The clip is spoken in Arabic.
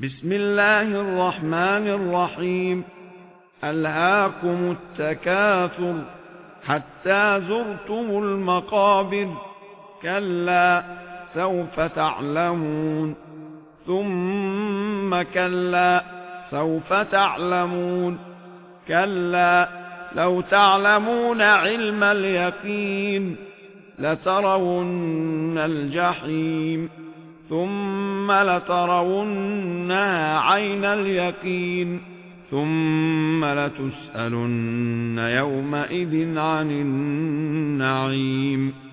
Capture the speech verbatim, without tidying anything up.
بسم الله الرحمن الرحيم. ألهاكم التكاثر حتى زرتم المقابر، كلا سوف تعلمون، ثم كلا سوف تعلمون، كلا لو تعلمون علم اليقين لترون الجحيم، ثم لترونها عين اليقين، ثم لتسألن يومئذ عن النعيم.